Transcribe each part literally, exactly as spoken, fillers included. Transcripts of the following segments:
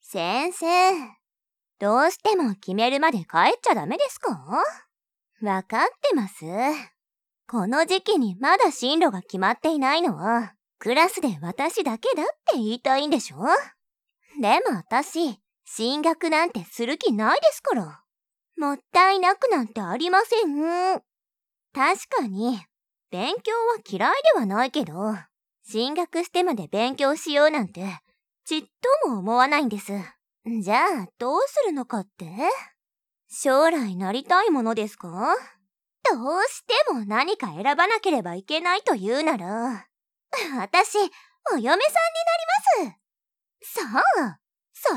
先生、どうしても決めるまで帰っちゃダメですか？わかってます。この時期にまだ進路が決まっていないのは、クラスで私だけだって言いたいんでしょ？でも私、進学なんてする気ないですから。もったいなくなんてありません。確かに、勉強は嫌いではないけど、進学してまで勉強しようなんて、ちっとも思わないんです。じゃあ、どうするのかって？将来なりたいものですか？どうしても何か選ばなければいけないというなら、私、お嫁さんになります。そう、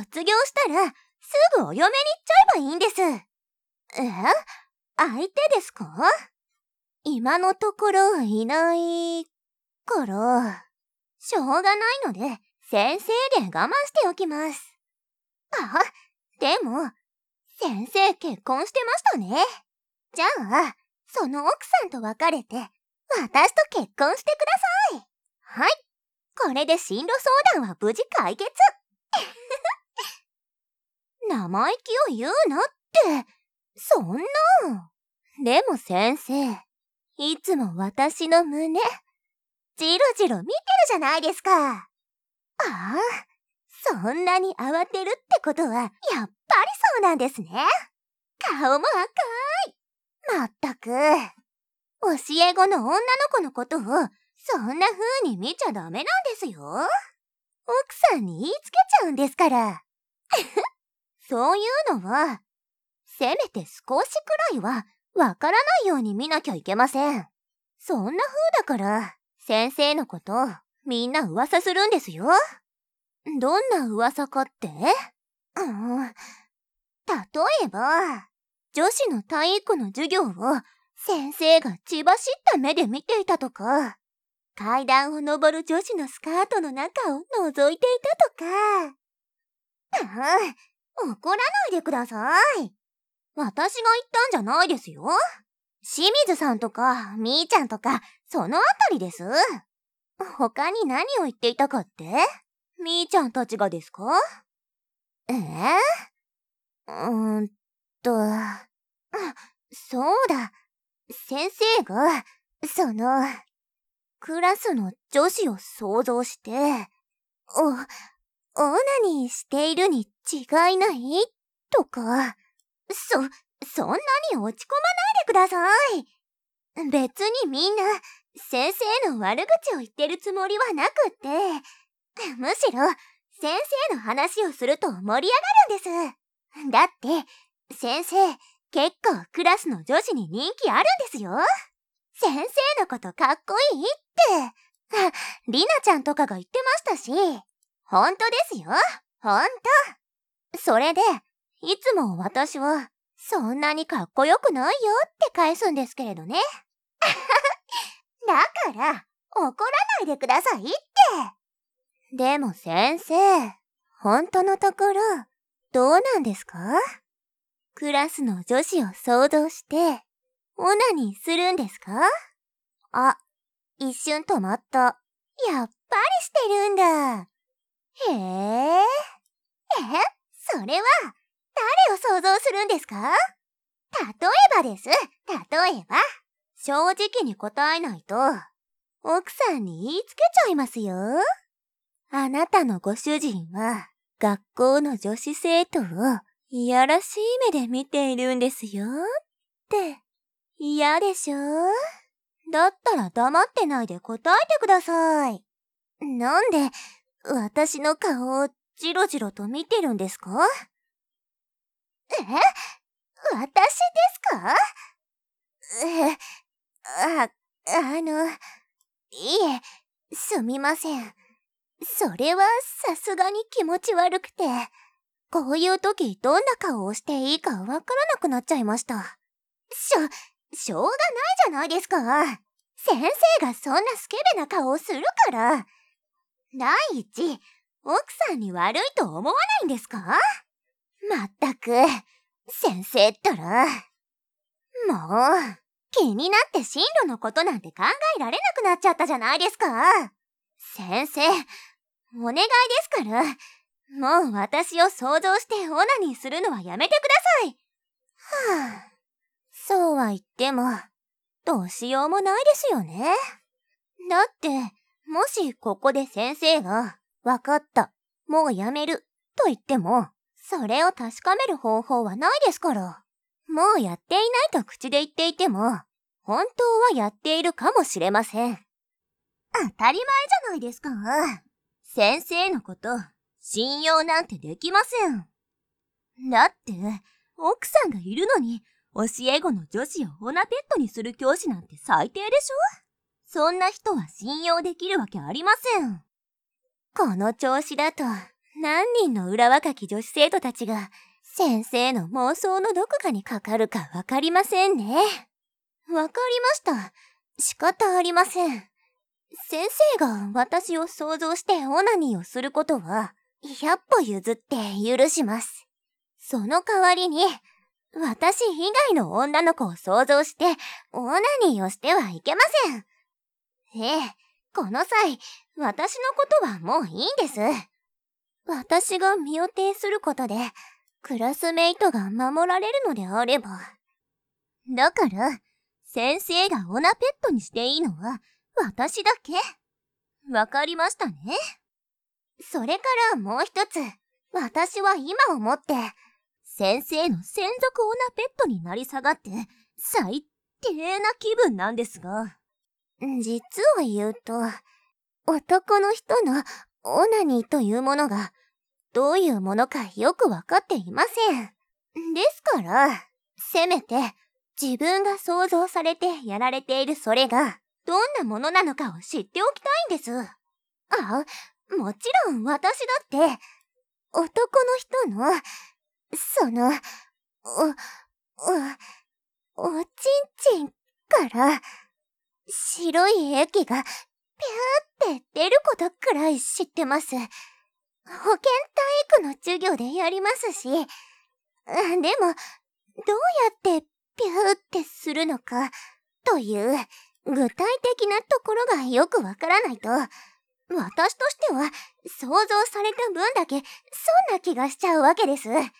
卒業したら、すぐお嫁に行っちゃえばいいんです。え？相手ですか？今のところいないから、しょうがないので先生で我慢しておきます。あ、でも、先生結婚してましたね。じゃあ、その奥さんと別れて、私と結婚してください。はい、これで進路相談は無事解決。生意気を言うなって、そんな。でも先生、いつも私の胸、じろじろ見てるじゃないですか。ああ、そんなに慌てるってことは、やっぱりそうなんですね。顔も赤い。まったく。教え子の女の子のことを、そんな風に見ちゃダメなんですよ。奥さんに言いつけちゃうんですから。そういうのは、せめて少しくらいは、わからないように見なきゃいけません。そんな風だから、先生のこと、みんな噂するんですよ。どんな噂かって？うん。例えば、女子の体育の授業を先生が血走った目で見ていたとか、階段を登る女子のスカートの中を覗いていたとか。うん、怒らないでください。私が言ったんじゃないですよ。清水さんとか、みーちゃんとか、そのあたりです。他に何を言っていたかって？みーちゃんたちがですか？えー、うーんと、そうだ。先生が、その、クラスの女子を想像して、お、オナニーしているに違いないとか、そ、そんなに落ち込まないでください。別にみんな、先生の悪口を言ってるつもりはなくって、むしろ、先生の話をすると盛り上がるんです。だって、先生、結構クラスの女子に人気あるんですよ。先生のことかっこいいって。あ、りなちゃんとかが言ってましたし、ほんとですよ。ほんと。それで、いつも私は、そんなにかっこよくないよって返すんですけれどね。だから、怒らないでくださいって。でも先生、本当のところ、どうなんですか？クラスの女子を想像して、オナニーするんですか？あ、一瞬止まった。やっぱりしてるんだ。へえ。え、それは、誰を想像するんですか？例えばです。例えば。正直に答えないと、奥さんに言いつけちゃいますよ。あなたのご主人は、学校の女子生徒を、いやらしい目で見ているんですよ。って、嫌でしょ？だったら黙ってないで答えてください。なんで、私の顔をじろじろと見てるんですか？え？私ですか？え、あ、あの、いえ、すみません。それはさすがに気持ち悪くて、こういう時どんな顔をしていいかわからなくなっちゃいました。しょ、しょうがないじゃないですか。先生がそんなスケベな顔をするから。第一、奥さんに悪いと思わないんですか？まったく、先生ったら。もう、気になって進路のことなんて考えられなくなっちゃったじゃないですか。先生、お願いですから、 もう私を想像してオナニーするのはやめてください。はぁ、そうは言っても、どうしようもないですよね。だって、もしここで先生が、わかった、もうやめる、と言っても、それを確かめる方法はないですから。もうやっていないと口で言っていても、本当はやっているかもしれません。当たり前じゃないですか。先生のこと、信用なんてできません。だって、奥さんがいるのに、教え子の女子をオナペットにする教師なんて最低でしょ？そんな人は信用できるわけありません。この調子だと、何人の裏若き女子生徒たちが、先生の妄想のどこかにかかるかわかりませんね。わかりました。仕方ありません。先生が私を想像してオナニーをすることは、百歩譲って許します。その代わりに、私以外の女の子を想像して、オナニーをしてはいけません。ええ、この際、私のことはもういいんです。私が身を挺することで、クラスメイトが守られるのであれば。だから、先生がオナペットにしていいのは、私だけ。わかりましたね。それからもう一つ、私は今をもって、先生の専属オナペットになり下がって、最低な気分なんですが。実を言うと、男の人のオナニーというものが、どういうものかよくわかっていません。ですから、せめて、自分が想像されてやられているそれが、どんなものなのかを知っておきたいんです。あ、もちろん私だって、男の人の、その、お、お、おちんちんから、白い液が、ぴゅーって出ることくらい知ってます。保健体育の授業でやりますし、でも、どうやってピューってするのか、という、具体的なところがよくわからないと、私としては想像された分だけ損な気がしちゃうわけです。だって、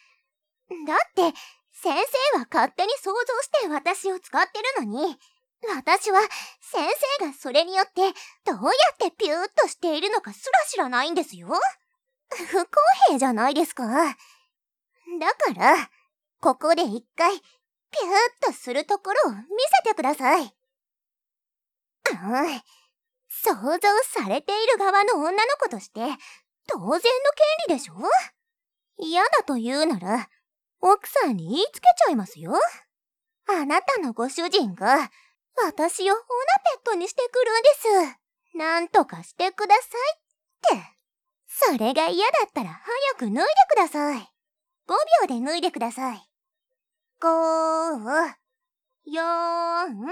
先生は勝手に想像して私を使ってるのに、私は先生がそれによってどうやってピューっとしているのかすら知らないんですよ。不公平じゃないですか。だから、ここで一回、ピューっとするところを見せてください。うん、想像されている側の女の子として、当然の権利でしょ？嫌だと言うなら、奥さんに言いつけちゃいますよ。あなたのご主人が、私をオナペットにしてくるんです。なんとかしてくださいって。それが嫌だったら早く脱いでください。ごびょうで脱いでください。ご、よん、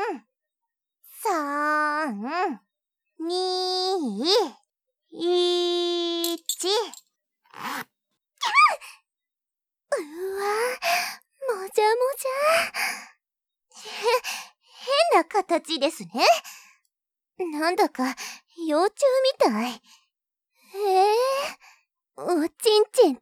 さん、に、いち。うわ、もじゃもじゃ。へ、変な形ですね。なんだか幼虫みたい。へえ、おちんちんって、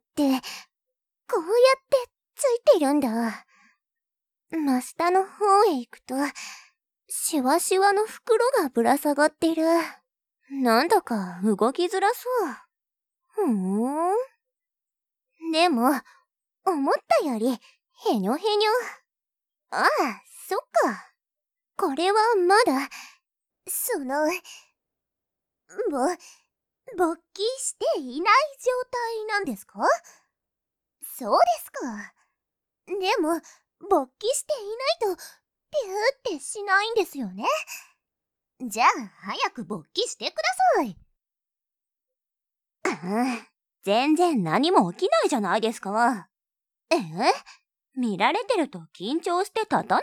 こうやってついてるんだ。真下の方へ行くと、シワシワの袋がぶら下がってる。なんだか動きづらそう。ふーん。でも、思ったより、へにょへにょ。ああ、そっか。これはまだ、その、ぼ、勃起していない状態なんですか？そうですか。でも、勃起していないと、ピューってしないんですよね。じゃあ、早く勃起してください。うん、全然何も起きないじゃないですか。え？見られてると緊張して立たない？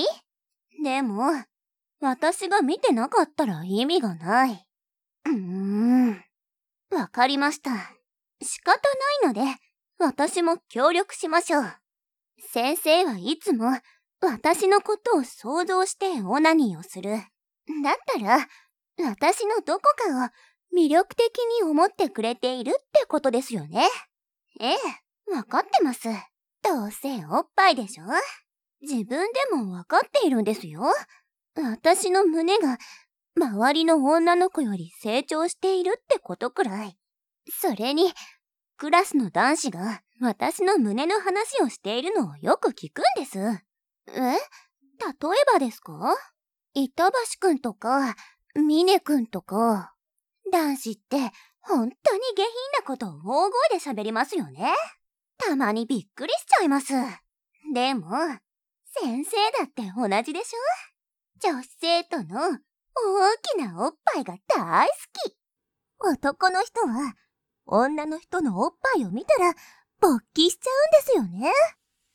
でも、私が見てなかったら意味がない。うーん。わかりました。仕方ないので、私も協力しましょう。先生はいつも私のことを想像してオナニーをする。だったら、私のどこかを魅力的に思ってくれているってことですよね。 ええ、わかってます。どうせおっぱいでしょ。自分でもわかっているんですよ。私の胸が周りの女の子より成長しているってことくらい。それに、クラスの男子が私の胸の話をしているのをよく聞くんです。え？例えばですか？板橋くんとか、峰くんとか。男子って本当に下品なことを大声で喋りますよね。たまにびっくりしちゃいます。でも、先生だって同じでしょ？女子生徒の大きなおっぱいが大好き。男の人は女の人のおっぱいを見たら勃起しちゃうんですよね。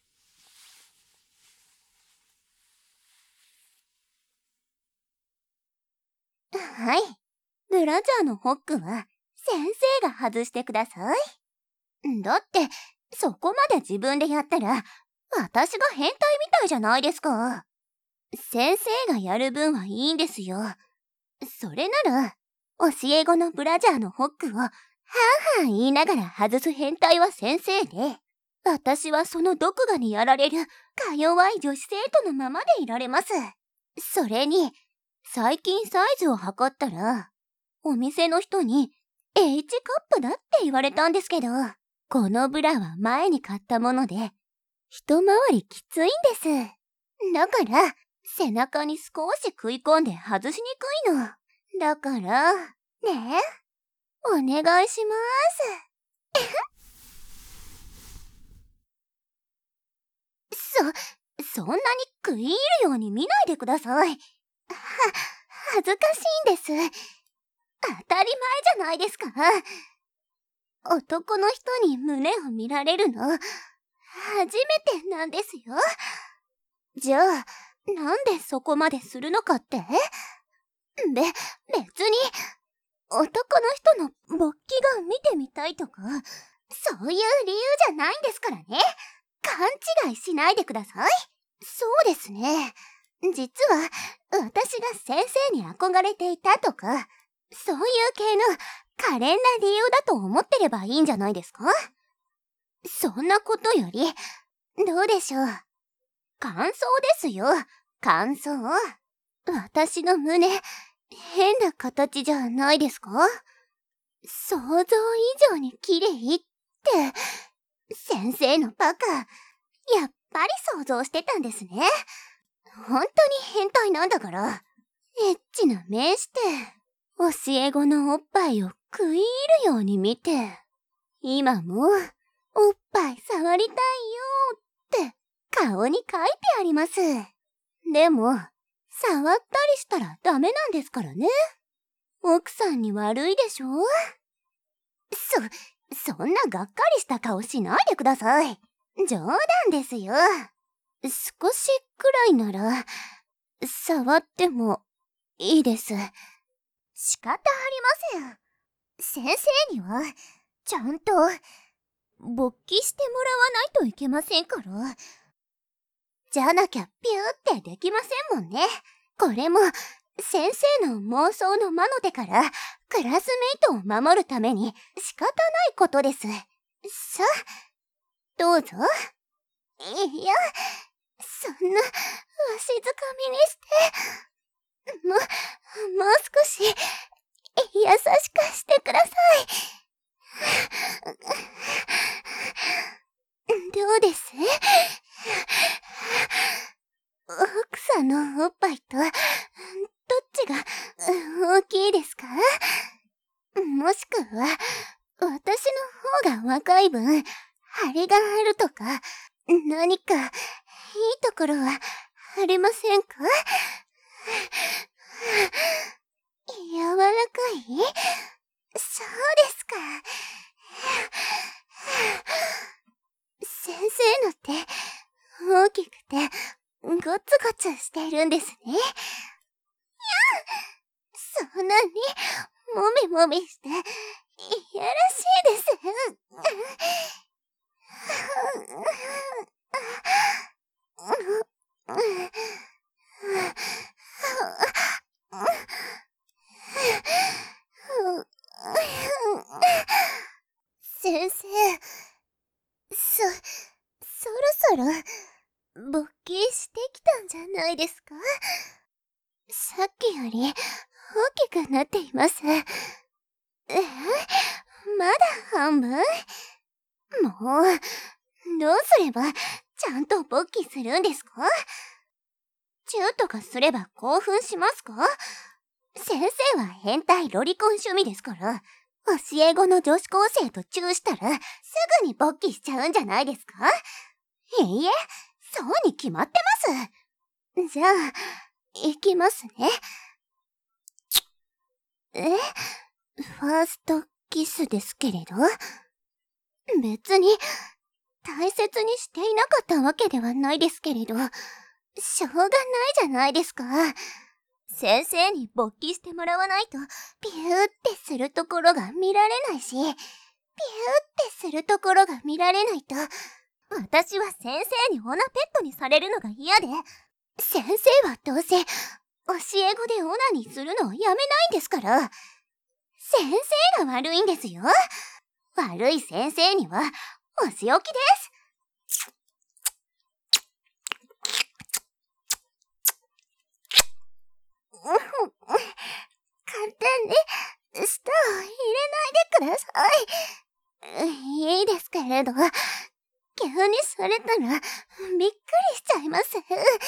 はい。ブラジャーのホックは先生が外してください。だって、そこまで自分でやったら私が変態みたいじゃないですか。先生がやる分はいいんですよ。それなら、教え子のブラジャーのホックをはぁはぁ言いながら外す変態は先生で、私はその毒牙にやられるか弱い女子生徒のままでいられます。それに、最近サイズを測ったら、お店の人に H カップだって言われたんですけど、このブラは前に買ったもので、一回りきついんです。だから、背中に少し食い込んで外しにくいの。だから、ねえ、お願いします。そ、そんなに食い入るように見ないでください。は、恥ずかしいんです。当たり前じゃないですか。男の人に胸を見られるの、初めてなんですよ。じゃあ、なんでそこまでするのかって？べ、別に、男の人の勃起が見てみたいとか、そういう理由じゃないんですからね。勘違いしないでください。そうですね。実は、私が先生に憧れていたとか、そういう系の可憐な理由だと思ってればいいんじゃないですか？そんなことより、どうでしょう。感想ですよ。感想。私の胸、変な形じゃないですか？想像以上に綺麗って、先生のバカ、やっぱり想像してたんですね。本当に変態なんだから。エッチな目して、教え子のおっぱいを食い入るように見て、今も、おっぱい触りたいよって顔に書いてあります。でも、触ったりしたらダメなんですからね。奥さんに悪いでしょ？そ、そんながっかりした顔しないでください。冗談ですよ。少しくらいなら、触ってもいいです。仕方ありません。先生には、ちゃんと、勃起してもらわないといけませんから。じゃなきゃピューってできませんもんね。これも、先生の妄想の魔の手から、クラスメイトを守るために仕方ないことです。さあ、どうぞ。いや、そんな、わしづかみにして、も、もう少し、優しくしてください。どうです？奥さんのおっぱいと、どっちが大きいですか？もしくは、私の方が若い分、張りがあるとか、何か、いいところはありませんか？柔らかい？そうですか。先生のって大きくてゴツゴツしてるんですね。やそんなにもみもみしていやらしいです。先生、 そ、そろそろ、勃起してきたんじゃないですか？さっきより大きくなっています。えまだ半分？もう、どうすればちゃんと勃起するんですか？チューとかすれば興奮しますか？先生は変態ロリコン趣味ですから、教え子の女子高生とチューしたらすぐに勃起しちゃうんじゃないですか？いいえ、そうに決まってます。じゃあ、いきますね。え？ファーストキスですけれど、別に大切にしていなかったわけではないですけれど、しょうがないじゃないですか。先生に勃起してもらわないと、ピューってするところが見られないし、ピューってするところが見られないと、私は先生にオナペットにされるのが嫌で、先生はどうせ、教え子でオナにするのをやめないんですから。先生が悪いんですよ。悪い先生には、お仕置きです。簡単に舌を入れないでください。いいですけれど、急にされたらびっくりしちゃいます。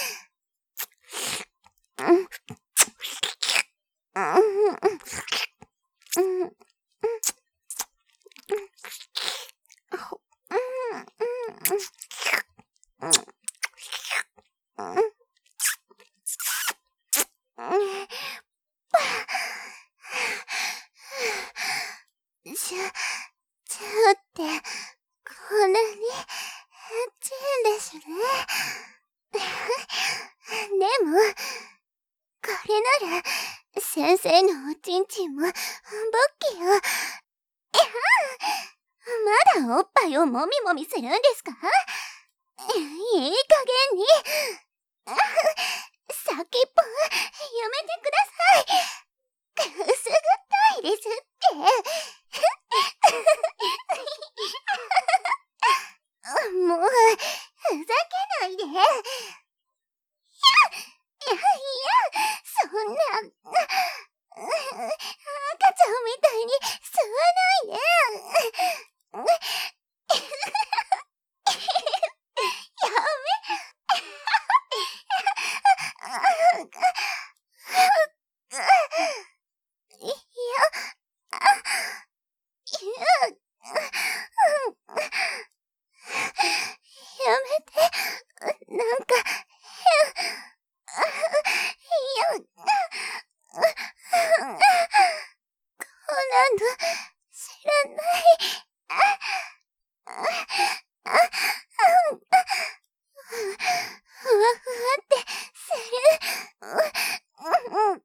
ちゅ、ちゅってこんなにエッチいんですね。でも、これなら先生のおちんちんも勃起を、いやまだおっぱいをもみもみするんですか？いい加減に先っぽやめてください。くすぐったいですってもうふざけないで。いやいやいやそんな赤ちゃんみたいに吸わないで。やめいややめて、なんか変。いや、こんなの知らない。ふわふわってする。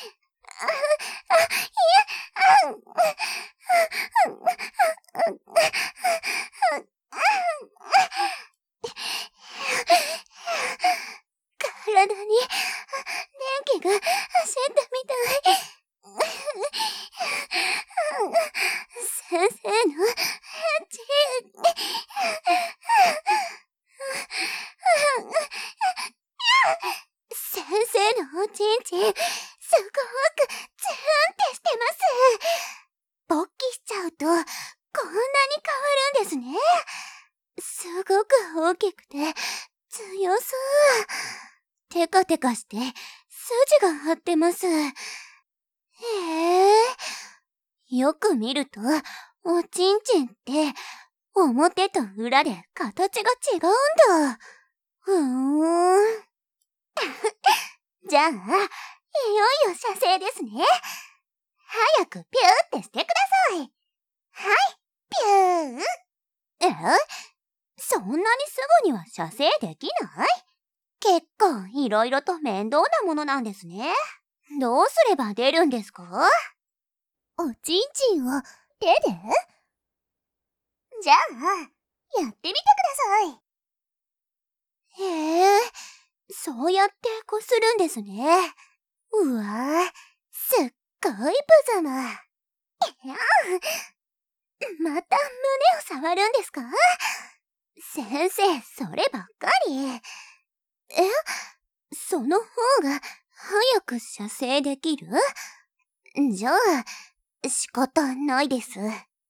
体に電気が走ったみたい。先生のエッチ。先生のおちんちん、すごくツーンってしてます。勃起しちゃうと、こんなに変わるんですね。すごく大きくて、強そう。テカテカして、筋が張ってます。へえ。よく見ると、おちんちんって、表と裏で形が違うんだ。ふーん。じゃあ、いよいよ射精ですね。早くピューってしてください。はい、ピュー。え？そんなにすぐには射精できない？結構いろいろと面倒なものなんですね。どうすれば出るんですか？おちんちんを手で？じゃあ、やってみてください。へえ、そうやってこするんですね。うわぁ、すっごい無様。いやまた胸を触るんですか？ 先生、そればっかり。え、その方が早く射精できる？じゃあ、仕方ないです。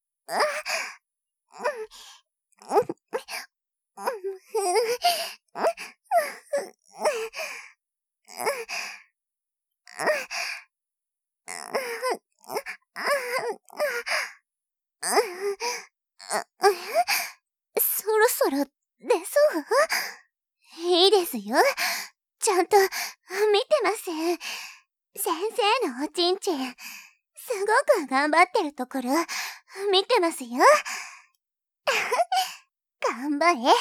そろそろ出そう？いいですよ。ちゃんと見てます。先生のおちんちん、すごく頑張ってるところ見てますよ。頑張れ、頑張れ。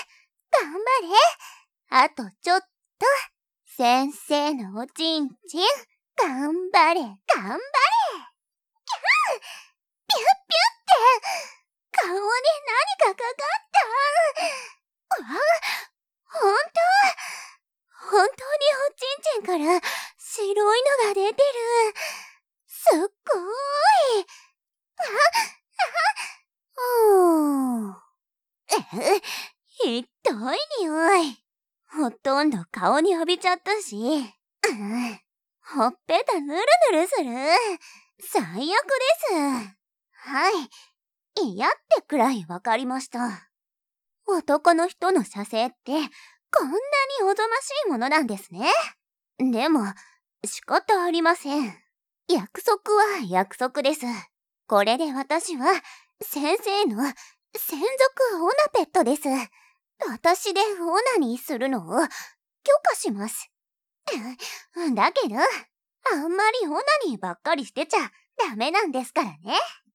あとちょっと、先生のおちんちん、頑張れ、頑張れ。キャー、ピュッピュって顔に何かかかった。わ、ほんと、本当におちんちんから白いのが出てる。すっごーい。あ、あ、うー。え、ひどい匂い。ほとんど顔に浴びちゃったし。うん、ほっぺたぬるぬるする。最悪です。はい。嫌ってくらいわかりました。男の人の射精ってこんなにおぞましいものなんですね。でも、仕方ありません。約束は約束です。これで私は先生の専属オナペットです。私でオナニーするのを許可します。だけど、あんまりオナニーばっかりしてちゃダメなんですからね。